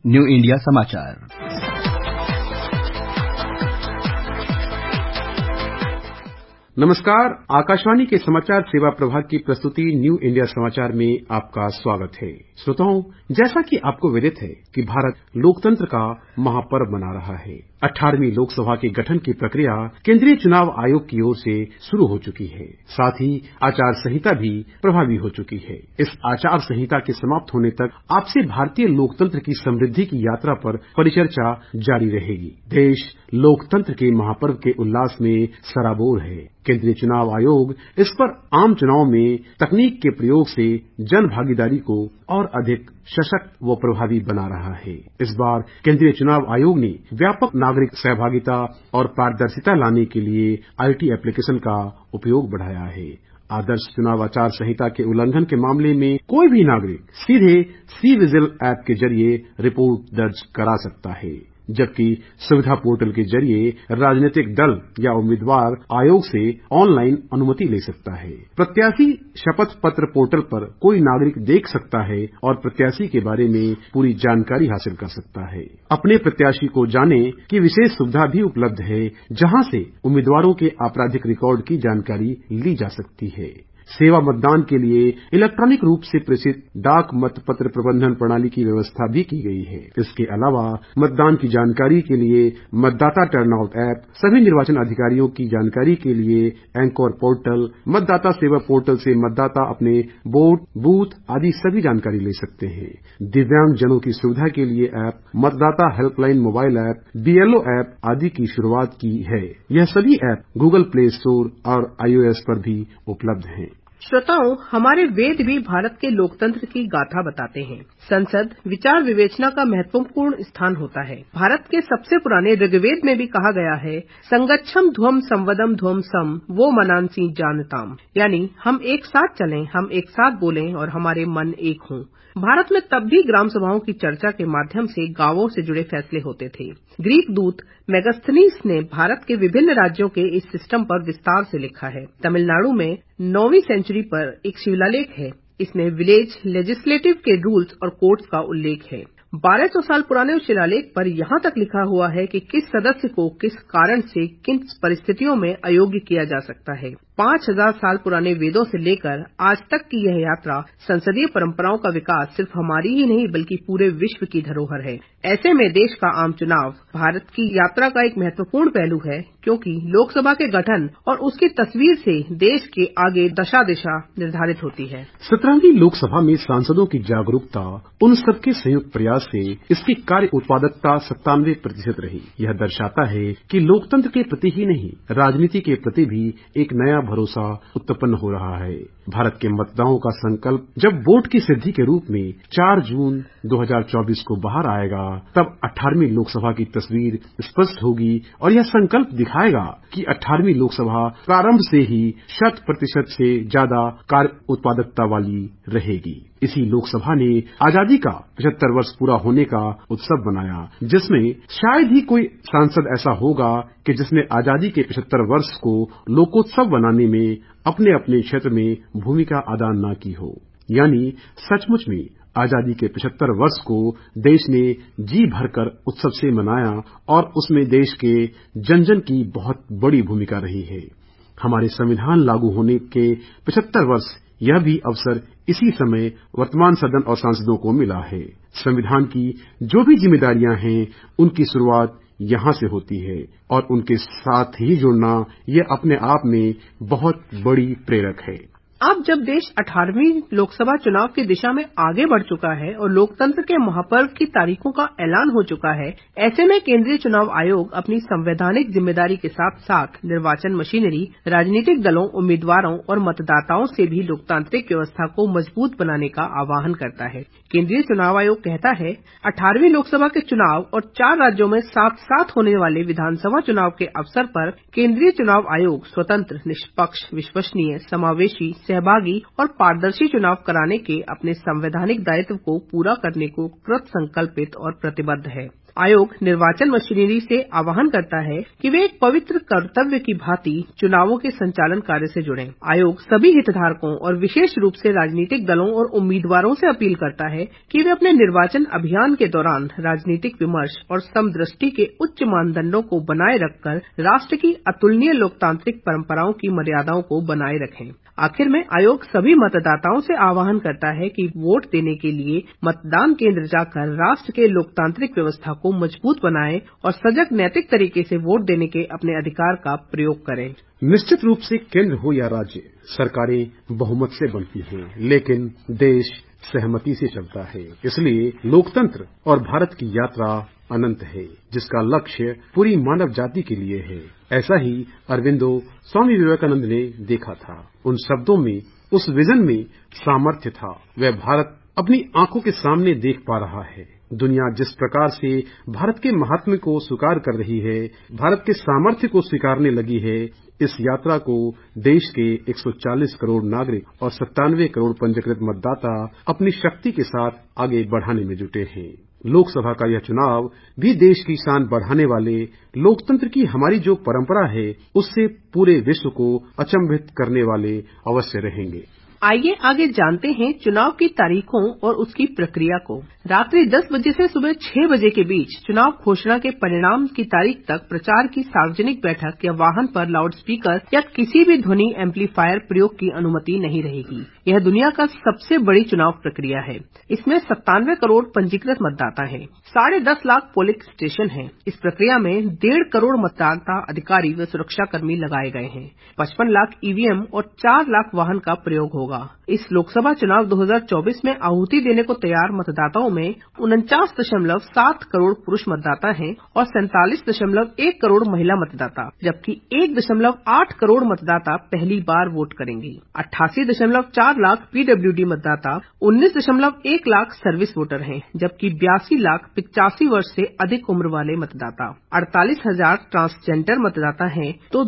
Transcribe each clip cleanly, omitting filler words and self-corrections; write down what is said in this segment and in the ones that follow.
New India समाचार। नमस्कार, आकाशवाणी के समाचार सेवा प्रभाग की प्रस्तुति न्यू इंडिया समाचार में आपका स्वागत है। श्रोताओं, जैसा कि आपको विदित है कि भारत लोकतंत्र का महापर्व मना रहा है। 18वीं लोकसभा के गठन की प्रक्रिया केंद्रीय चुनाव आयोग की ओर से शुरू हो चुकी है। साथ ही आचार संहिता भी प्रभावी हो चुकी है। इस आचार संहिता के समाप्त होने तक आपसे भारतीय लोकतंत्र की समृद्धि की यात्रा पर परिचर्चा जारी रहेगी। देश लोकतंत्र के महापर्व के उल्लास में सराबोर है। केंद्रीय चुनाव आयोग इस पर आम चुनाव में तकनीक के प्रयोग से जन भागीदारी को और अधिक सशक्त व प्रभावी बना रहा है। इस बार केंद्रीय चुनाव आयोग ने व्यापक नागरिक सहभागिता और पारदर्शिता लाने के लिए आईटी एप्लीकेशन का उपयोग बढ़ाया है। आदर्श चुनाव आचार संहिता के उल्लंघन के मामले में कोई भी नागरिक सीधे सी विजिल ऐप के जरिए रिपोर्ट दर्ज करा सकता है, जबकि सुविधा पोर्टल के जरिए राजनीतिक दल या उम्मीदवार आयोग से ऑनलाइन अनुमति ले सकता है। प्रत्याशी शपथ पत्र पोर्टल पर कोई नागरिक देख सकता है और प्रत्याशी के बारे में पूरी जानकारी हासिल कर सकता है। अपने प्रत्याशी को जाने की विशेष सुविधा भी उपलब्ध है, जहां से उम्मीदवारों के आपराधिक रिकॉर्ड की जानकारी ली जा सकती है। सेवा मतदान के लिए इलेक्ट्रॉनिक रूप से प्रेषित डाक मतपत्र प्रबंधन प्रणाली की व्यवस्था भी की गई है। इसके अलावा मतदान की जानकारी के लिए मतदाता टर्नआउट ऐप, सभी निर्वाचन अधिकारियों की जानकारी के लिए एंकोर पोर्टल, मतदाता सेवा पोर्टल से मतदाता अपने वोट, बूथ आदि सभी जानकारी ले सकते हैं। दिव्यांग जनों की सुविधा के लिए ऐप, मतदाता helpline mobile app, BLO app आदि की शुरुआत की है। यह सभी ऐप गूगल प्ले स्टोर और iOS पर भी उपलब्ध हैं। श्रोताओं, हमारे वेद भी भारत के लोकतंत्र की गाथा बताते हैं। संसद विचार विवेचना का महत्वपूर्ण स्थान होता है। भारत के सबसे पुराने ऋग्वेद में भी कहा गया है, संगच्छम ध्वम संवदम ध्वम सम वो मनांसी जानताम, यानी हम एक साथ चलें, हम एक साथ बोलें और हमारे मन एक हों। भारत में तब भी ग्राम सभाओं की चर्चा के माध्यम से गांवों से जुड़े फैसले होते थे। ग्रीक दूत मेगास्थनीज ने भारत के विभिन्न राज्यों के इस सिस्टम पर विस्तार से लिखा है। तमिलनाडु में 9वीं सेंचुरी पर एक शिलालेख है। इसमें विलेज लेजिस्लेटिव के रूल्स और कोड्स का उल्लेख है। 1200 साल पुराने उस शिलालेख पर यहाँ तक लिखा हुआ है कि किस सदस्य को किस कारण से किन परिस्थितियों में अयोग्य किया जा सकता है। 5000 साल पुराने वेदों से लेकर आज तक की यह यात्रा संसदीय परंपराओं का विकास सिर्फ हमारी ही नहीं बल्कि पूरे विश्व की धरोहर है। ऐसे में देश का आम चुनाव भारत की यात्रा का एक महत्वपूर्ण पहलू है, क्योंकि लोकसभा के गठन और उसकी तस्वीर से देश के आगे दशा दिशा निर्धारित होती है। 17वीं लोकसभा में सांसदों की जागरूकता, उन सबके संयुक्त प्रयास से इसकी कार्य उत्पादकता 97% रही। यह दर्शाता है कि लोकतंत्र के प्रति ही नहीं, राजनीति के प्रति भी एक नया भरोसा उत्पन्न हो रहा है। भारत के मतदाताओं का संकल्प जब वोट की सिद्धि के रूप में 4 जून 2024 को बाहर आएगा, तब 18वीं लोकसभा की तस्वीर स्पष्ट होगी और यह संकल्प दिखाएगा कि 18वीं लोकसभा प्रारंभ से ही 100% से ज्यादा कार्य उत्पादकता वाली रहेगी। इसी लोकसभा ने आजादी का 75 वर्ष पूरा होने का उत्सव बनाया, जिसमें शायद ही कोई सांसद ऐसा होगा कि जिसने आजादी के 75 वर्ष को लोकोत्सव बनाने में अपने अपने क्षेत्र में भूमिका अदा न की हो। यानी सचमुच में आजादी के 75 वर्ष को देश ने जी भरकर उत्सव से मनाया और उसमें देश के जन जन की बहुत बड़ी भूमिका रही है। हमारे संविधान लागू होने के 75 वर्ष यह भी अवसर इसी समय वर्तमान सदन और सांसदों को मिला है। संविधान की जो भी जिम्मेदारियां हैं, उनकी शुरुआत यहाँ से होती है और उनके साथ ही जुड़ना यह अपने आप में बहुत बड़ी प्रेरक है। अब जब देश 18वीं लोकसभा चुनाव की दिशा में आगे बढ़ चुका है और लोकतंत्र के महापर्व की तारीखों का ऐलान हो चुका है, ऐसे में केंद्रीय चुनाव आयोग अपनी संवैधानिक जिम्मेदारी के साथ साथ निर्वाचन मशीनरी, राजनीतिक दलों, उम्मीदवारों और मतदाताओं से भी लोकतांत्रिक व्यवस्था को मजबूत बनाने का आह्वान करता है। केंद्रीय चुनाव आयोग कहता है, 18वीं लोकसभा के चुनाव और 4 राज्यों में साथ साथ होने वाले विधानसभा चुनाव के अवसर पर केंद्रीय चुनाव आयोग स्वतंत्र, निष्पक्ष, विश्वसनीय, समावेशी, सहभागी और पारदर्शी चुनाव कराने के अपने संवैधानिक दायित्व को पूरा करने को कृत संकल्पित और प्रतिबद्ध है। आयोग निर्वाचन मशीनरी से आह्वान करता है कि वे एक पवित्र कर्तव्य की भांति चुनावों के संचालन कार्य से जुड़ें। आयोग सभी हितधारकों और विशेष रूप से राजनीतिक दलों और उम्मीदवारों से अपील करता है कि वे अपने निर्वाचन अभियान के दौरान राजनीतिक विमर्श और समदृष्टि के उच्च मानदंडों को बनाए रखकर राष्ट्र की अतुलनीय लोकतांत्रिक परंपराओं की मर्यादाओं को बनाए रखें। आखिर में आयोग सभी मतदाताओं से आह्वान करता है कि वोट देने के लिए मतदान केंद्र जाकर राष्ट्र के लोकतांत्रिक व्यवस्था को मजबूत बनाएं और सजग नैतिक तरीके से वोट देने के अपने अधिकार का प्रयोग करें। निश्चित रूप से केंद्र हो या राज्य, सरकारें बहुमत से बनती हैं, लेकिन देश सहमति से चलता है। इसलिए लोकतंत्र और भारत की यात्रा अनंत है, जिसका लक्ष्य पूरी मानव जाति के लिए है। ऐसा ही अरविंदो स्वामी विवेकानंद ने देखा था। उन शब्दों में, उस विजन में सामर्थ्य था। वह भारत अपनी आंखों के सामने देख पा रहा है। दुनिया जिस प्रकार से भारत के महात्म्य को स्वीकार कर रही है, भारत के सामर्थ्य को स्वीकारने लगी है, इस यात्रा को देश के 140 करोड़ नागरिक और 97 करोड़ पंजीकृत मतदाता अपनी शक्ति के साथ आगे बढ़ाने में जुटे हैं। लोकसभा का यह चुनाव भी देश की शान बढ़ाने वाले लोकतंत्र की हमारी जो परंपरा है, उससे पूरे विश्व को अचंभित करने वाले अवश्य रहेंगे। आइए आगे जानते हैं चुनाव की तारीखों और उसकी प्रक्रिया को। रात्रि 10 बजे से सुबह 6 बजे के बीच चुनाव घोषणा के परिणाम की तारीख तक प्रचार की सार्वजनिक बैठक या वाहन पर लाउडस्पीकर या किसी भी ध्वनि एम्पलीफायर प्रयोग की अनुमति नहीं रहेगी। यह दुनिया का सबसे बड़ी चुनाव प्रक्रिया है। इसमें 97 करोड़ पंजीकृत मतदाता हैं, 10.5 लाख पोलिंग स्टेशन हैं। इस प्रक्रिया में 1.5 करोड़ मतदाता अधिकारी व सुरक्षाकर्मी लगाए गए हैं। 55 लाख ईवीएम और 4 लाख वाहन का प्रयोग होगा। इस लोकसभा चुनाव 2024 में आहुति देने को तैयार मतदाताओं में 49.7 करोड़ पुरुष मतदाता हैं और 47.1 करोड़ महिला मतदाता, जबकि 1.8 करोड़ मतदाता पहली बार वोट करेंगे। 88.4 लाख पीडब्ल्यूडी मतदाता, 19.1 लाख सर्विस वोटर हैं, जबकि 82 लाख 85 वर्ष से अधिक उम्र वाले मतदाता, 48,000 ट्रांसजेंडर मतदाता हैं, तो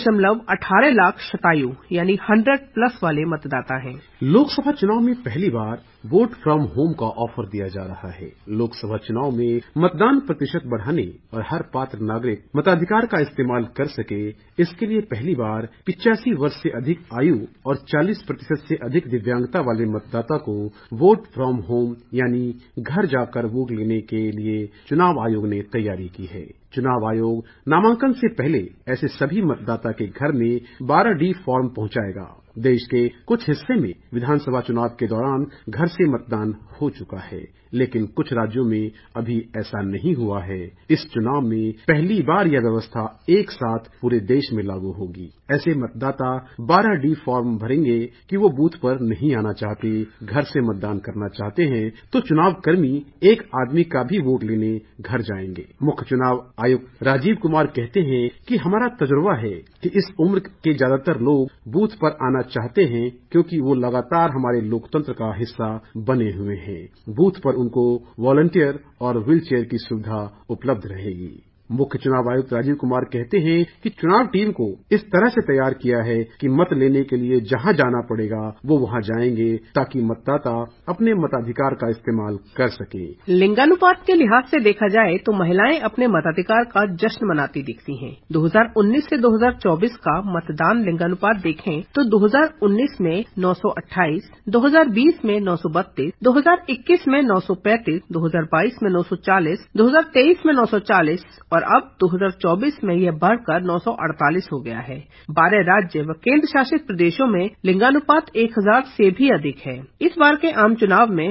2.18 लाख शतायु यानी 100+ वाले मतदाता हैं। लोकसभा चुनाव में पहली बार वोट फ्रॉम होम का ऑफर दिया जा रहा है। लोकसभा चुनाव में मतदान प्रतिशत बढ़ाने और हर पात्र नागरिक मताधिकार का इस्तेमाल कर सके, इसके लिए पहली बार 85 वर्ष से अधिक आयु और 40% से अधिक दिव्यांगता वाले मतदाता को वोट फ्रॉम होम यानी घर जाकर वोट लेने के लिए चुनाव आयोग ने तैयारी की है। चुनाव आयोग नामांकन से पहले ऐसे सभी मतदाता के घर में 12D फॉर्म पहुंचाएगा। देश के कुछ हिस्से में विधानसभा चुनाव के दौरान घर से मतदान हो चुका है, लेकिन कुछ राज्यों में अभी ऐसा नहीं हुआ है। इस चुनाव में पहली बार यह व्यवस्था एक साथ पूरे देश में लागू होगी। ऐसे मतदाता 12D फॉर्म भरेंगे कि वो बूथ पर नहीं आना चाहते, घर से मतदान करना चाहते हैं, तो चुनाव कर्मी एक आदमी का भी वोट लेने घर जाएंगे। मुख्य चुनाव आयुक्त राजीव कुमार कहते हैं कि हमारा तजुर्बा है कि इस उम्र के ज्यादातर लोग बूथ पर आना चाहते हैं, क्योंकि वो लगातार हमारे लोकतंत्र का हिस्सा बने हुए हैं। बूथ पर उनको वॉलंटियर और व्हीलचेयर की सुविधा उपलब्ध रहेगी। मुख्य चुनाव आयुक्त राजीव कुमार कहते हैं कि चुनाव टीम को इस तरह से तैयार किया है कि मत लेने के लिए जहां जाना पड़ेगा वो वहां जाएंगे, ताकि मतदाता अपने मताधिकार का इस्तेमाल कर सके। लिंगानुपात के लिहाज से देखा जाए तो महिलाएं अपने मताधिकार का जश्न मनाती दिखती हैं। 2019 से 2024 का मतदान लिंगानुपात देखें तो 2019 में 928, 2020 में 932, 2021 में 935, 2022 में 940, 2023 में 940 और अब 2024 में यह बढ़कर 948 हो गया है। 12 राज्य व केंद्र शासित प्रदेशों में लिंगानुपात 1000 से भी अधिक है। इस बार के आम चुनाव में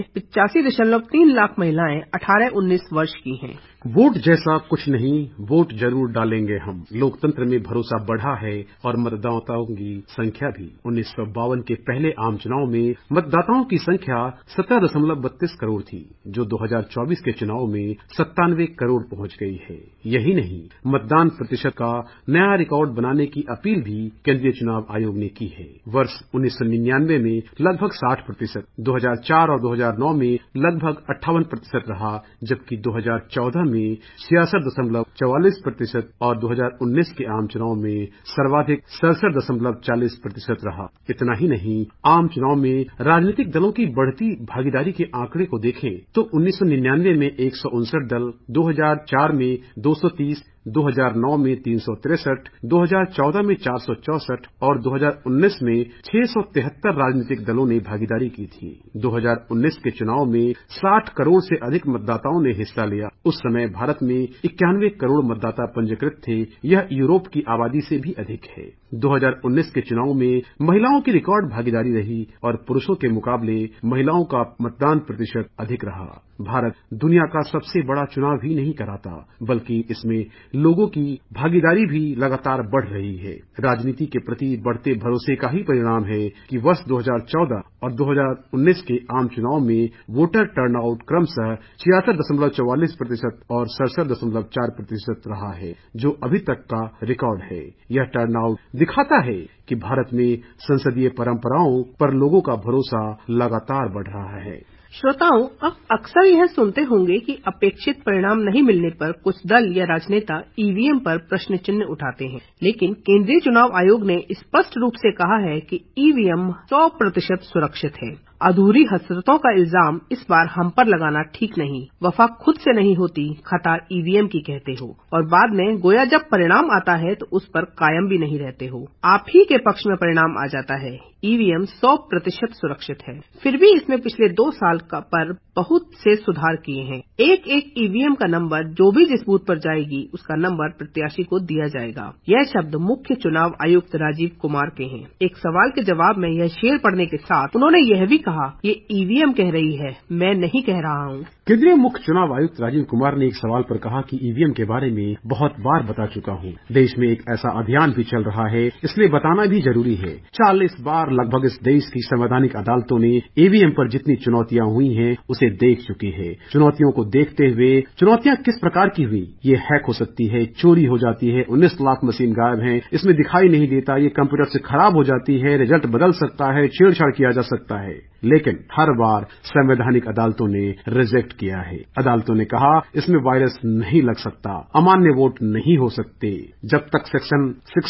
85.3 लाख महिलाएं 18-19 वर्ष की हैं। वोट जैसा कुछ नहीं, वोट जरूर डालेंगे हम। लोकतंत्र में भरोसा बढ़ा है और मतदाताओं की संख्या भी। 1952 के पहले आम चुनाव में मतदाताओं की संख्या 17.32 करोड़ थी, जो 2024 के चुनाव में 97 करोड़ पहुंच गई है। यही नहीं, मतदान प्रतिशत का नया रिकॉर्ड बनाने की अपील भी केंद्रीय चुनाव आयोग ने की है। वर्ष 1999 में लगभग 60%, 2004 और 2009 में लगभग 58% रहा, जबकि 2014 में 66.44% और 2019 के आम चुनाव में सर्वाधिक 67.40% रहा। इतना ही नहीं, आम चुनाव में राजनीतिक दलों की बढ़ती भागीदारी के आंकड़े को देखें तो 1999 में 159 दल, 2004 में 230, 2009 में 363, 2014 में 464 और 2019 में 673 राजनीतिक दलों ने भागीदारी की थी। 2019 के चुनाव में 60 करोड़ से अधिक मतदाताओं ने हिस्सा लिया। उस समय भारत में 91 करोड़ मतदाता पंजीकृत थे। यह यूरोप की आबादी से भी अधिक है। 2019 के चुनाव में महिलाओं की रिकॉर्ड भागीदारी रही और पुरुषों के मुकाबले महिलाओं का मतदान प्रतिशत अधिक रहा। भारत दुनिया का सबसे बड़ा चुनाव ही नहीं कराता, बल्कि इसमें लोगों की भागीदारी भी लगातार बढ़ रही है। राजनीति के प्रति बढ़ते भरोसे का ही परिणाम है कि वर्ष 2014 और 2019 के आम चुनाव में वोटर टर्नआउट क्रमशः 66.44% और 67.4% रहा है, जो अभी तक का रिकॉर्ड है। यह टर्नआउट दिखाता है कि भारत में संसदीय परंपराओं पर लोगों का भरोसा लगातार बढ़ रहा है। श्रोताओं, आप अक्सर यह सुनते होंगे कि अपेक्षित परिणाम नहीं मिलने पर कुछ दल या राजनेता ईवीएम पर प्रश्न चिन्ह उठाते हैं, लेकिन केंद्रीय चुनाव आयोग ने स्पष्ट रूप से कहा है कि ईवीएम 100% सुरक्षित है। अधूरी हसरतों का इल्जाम इस बार हम पर लगाना ठीक नहीं। वफा खुद से नहीं होती, खता ईवीएम की कहते हो, और बाद में गोया जब परिणाम आता है तो उस पर कायम भी नहीं रहते हो। आप ही के पक्ष में परिणाम आ जाता है। ईवीएम 100% सुरक्षित है। फिर भी इसमें पिछले 2 साल पर बहुत से सुधार किए हैं। एक ईवीएम का नंबर जो भी जिस बूथ पर जाएगी उसका नंबर प्रत्याशी को दिया जाएगा। यह शब्द मुख्य चुनाव आयुक्त राजीव कुमार के हैं। एक सवाल के जवाब में यह शेर पढ़ने के साथ उन्होंने यह भी कहा, ये ईवीएम कह रही है, मैं नहीं कह रहा हूँ। केंद्रीय मुख्य चुनाव आयुक्त राजीव कुमार ने एक सवाल पर कहा कि ईवीएम के बारे में बहुत बार बता चुका हूँ। देश में एक ऐसा अभियान भी चल रहा है, इसलिए बताना भी जरूरी है। 40 बार लगभग इस देश की संवैधानिक अदालतों ने ईवीएम पर जितनी चुनौतियां हुई हैं, उसे देख चुकी है। चुनौतियों को देखते हुए चुनौतियां किस प्रकार की हुई, ये हैक हो सकती है, चोरी हो जाती है, 19 लाख मशीन गायब हैं, इसमें दिखाई नहीं देता, ये कंप्यूटर से खराब हो जाती है, रिजल्ट बदल सकता है, छेड़छाड़ किया जा सकता है। लेकिन हर बार संवैधानिक अदालतों ने रिजेक्ट किया है। अदालतों ने कहा इसमें वायरस नहीं लग सकता, अमान्य वोट नहीं हो सकते। जब तक सेक्शन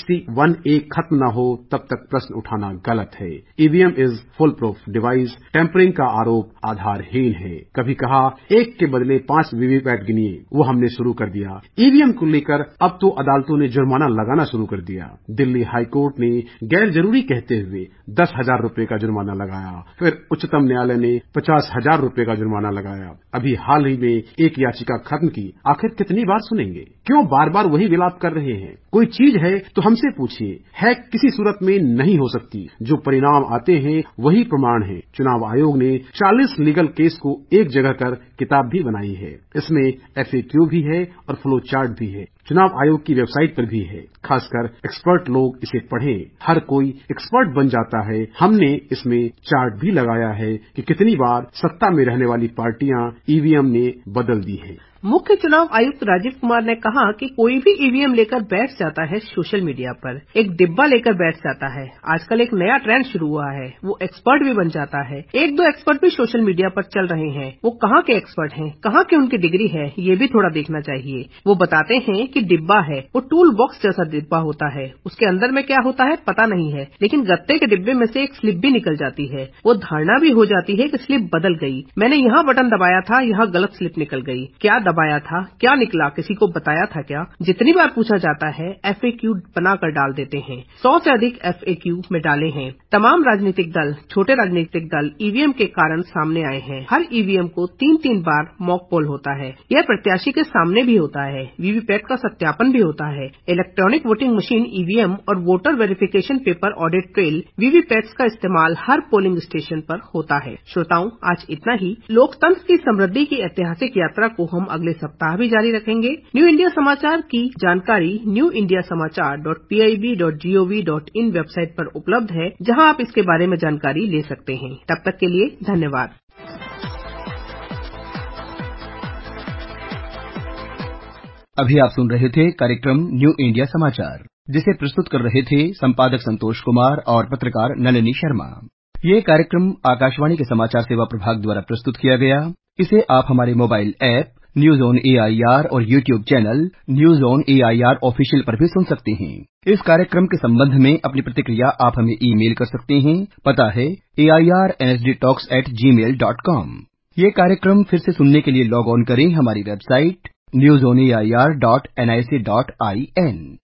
61A खत्म न हो तब तक प्रश्न उठाना गलत है। EVM is foolproof device, tampering का आरोप आधारहीन है। कभी कहा 1 के बदले 5 वीवीपैट गिनिए, वो हमने शुरू कर दिया। ईवीएम को लेकर अब तो अदालतों ने जुर्माना लगाना शुरू कर दिया। दिल्ली हाईकोर्ट ने गैर जरूरी कहते हुए 10,000 रुपए का जुर्माना लगाया। फिर उच्चतम न्यायालय ने 50,000 रुपए का जुर्माना लगाया। अभी हाल ही में एक याचिका खत्म की। आखिर कितनी बार सुनेंगे? क्यों बार बार वही विलाप कर रहे हैं? कोई चीज है तो हमसे पूछिए। हैक किसी सूरत में नहीं हो सकती। जो परिणाम आते हैं वही प्रमाण है। चुनाव आयोग ने 40 लीगल केस को एक जगह कर किताब भी बनाई है। इसमें FAQ भी है और फ्लो चार्ट भी है। चुनाव आयोग की वेबसाइट पर भी है। खासकर एक्सपर्ट लोग इसे पढ़ें। हर कोई एक्सपर्ट बन जाता है। हमने इसमें चार्ट भी लगाया है कि कितनी बार सत्ता में रहने वाली पार्टियां ईवीएम ने बदल दी है। मुख्य चुनाव आयुक्त राजीव कुमार ने कहा कि कोई भी ईवीएम लेकर बैठ जाता है सोशल मीडिया पर, एक डिब्बा लेकर बैठ जाता है। आजकल एक नया ट्रेंड शुरू हुआ है, वो एक्सपर्ट भी बन जाता है। 1-2 एक्सपर्ट भी सोशल मीडिया पर चल रहे हैं। वो कहाँ के एक्सपर्ट हैं, कहाँ की उनकी डिग्री है, ये भी थोड़ा देखना चाहिए। वो बताते हैं कि डिब्बा है, वो टूल बॉक्स जैसा डिब्बा होता है। उसके अंदर में क्या होता है पता नहीं है, लेकिन गत्ते के डिब्बे में से एक स्लिप भी निकल जाती है। वो धारणा भी हो जाती है कि स्लिप बदल गई, मैंने यहाँ बटन दबाया था, यहाँ गलत स्लिप निकल गई। क्या दबाया था, क्या निकला, किसी को बताया था क्या? जितनी बार पूछा जाता है FAQ बनाकर डाल देते हैं। 100 से अधिक FAQ में डाले हैं। तमाम राजनीतिक दल, छोटे राजनीतिक दल ईवीएम के कारण सामने आए हैं। हर ईवीएम को 3-3 बार मॉक पोल होता है। यह प्रत्याशी के सामने भी होता है। वीवीपैट का सत्यापन भी होता है। इलेक्ट्रॉनिक वोटिंग मशीन ईवीएम और voter verification paper audit trail VVPATs का इस्तेमाल हर पोलिंग स्टेशन पर होता है। श्रोताओं, आज इतना ही। लोकतंत्र की समृद्धि की ऐतिहासिक यात्रा को हम अगले सप्ताह भी जारी रखेंगे। न्यू इंडिया समाचार की जानकारी newindiasamaachar.pib.gov.in वेबसाइट पर उपलब्ध है, जहां आप इसके बारे में जानकारी ले सकते हैं। तब तक के लिए धन्यवाद। अभी आप सुन रहे थे कार्यक्रम न्यू इंडिया समाचार, जिसे प्रस्तुत कर रहे थे संपादक संतोष कुमार और पत्रकार नलिनी शर्मा। ये कार्यक्रम आकाशवाणी के समाचार सेवा प्रभाग द्वारा प्रस्तुत किया गया। इसे आप हमारे mobile app news on AIR और YouTube channel news on AIR official पर भी सुन सकते हैं। इस कार्यक्रम के संबंध में अपनी प्रतिक्रिया आप हमें ईमेल कर सकते हैं। पता है airnsdtalks@gmail.com। ये कार्यक्रम फिर से सुनने के लिए लॉग ऑन करें हमारी वेबसाइट newsonair.nic.in।